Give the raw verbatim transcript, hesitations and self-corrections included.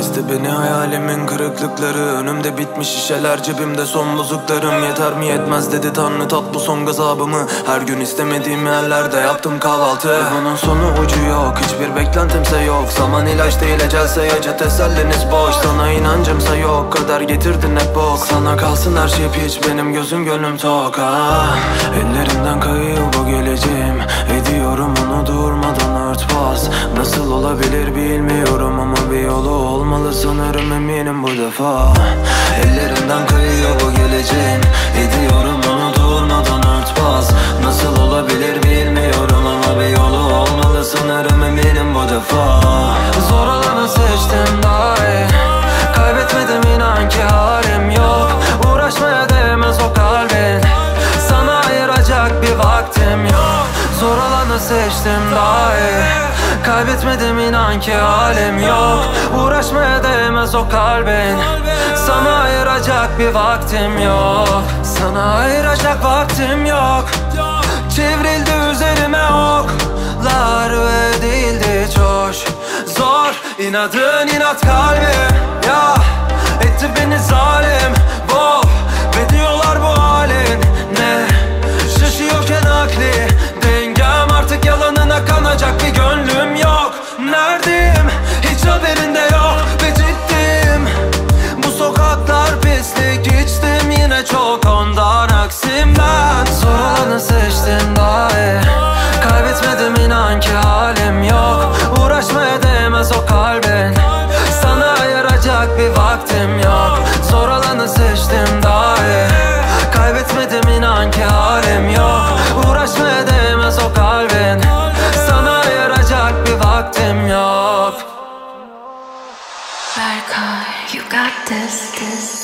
kesti beni hayalimin kırıklıkları. Önümde bitmiş şişeler, cebimde son bozuklarım. Yeter mi yetmez dedi Tanrı, tat bu son gazabımı. Her gün istemediğim yerlerde yaptım kahvaltı. Ve bunun sonu ucu yok, hiçbir beklentimse yok. Zaman ilaç değil, ecelse acı, teselliniz boş. Sana inancımsa yok, kader getirdin hep bok. Sana kalsın her şey piç, benim gözüm gönlüm tok. ah. Ellerimden kayıyor bu geleceğim, ediyorum onu durmadan örtbas. Nasıl olabilir bilmiyorum ama bir yolu olmalı sanırım, eminim bu defa. Ellerimden kayıyor bu geleceğim, ediyorum onu durmadan örtbas. Nasıl olabilir bilmiyorum ama bir yolu olmalı sanırım, eminim bu defa. Zor olanı seçtim daha iyi, kaybetmedim inan ki halim yok. Uğraşmaya değmez o kalbin, sana ayıracak bir vaktim yok. Zor olanı seçtim daha iyi, kaybetmedim inan ki halim yok. Uğraşmaya değmez o kalbin, sana ayıracak bir vaktim yok. Sana ayıracak vaktim yok. Çevrildi üzerime oklar ve değildi çoş. Zor inadın inat kalbim, ya etti beni zalim bu. Ve diyorlar bu halin ne, şaşıyorken akli dengem. Artık yalanına kanacak bir gönlüm yok. Neredeyim hiç haberinde yok ve ciddiyim. Bu sokaklar pislik, içtim yine çok, ondan aksim ben. Zor olanı seçtim daha iyi, kaybetmedim inan ki halim yok. Uğraşmaya değmez o kalbin, sana ayıracak bir vaktim yok. Zor olanı seçtim daha iyi, kaybetmedim inan ki halim yok. Uğraşmaya değmez o kalbin, sana ayıracak bir vaktim yok. Berkay, you got this, this.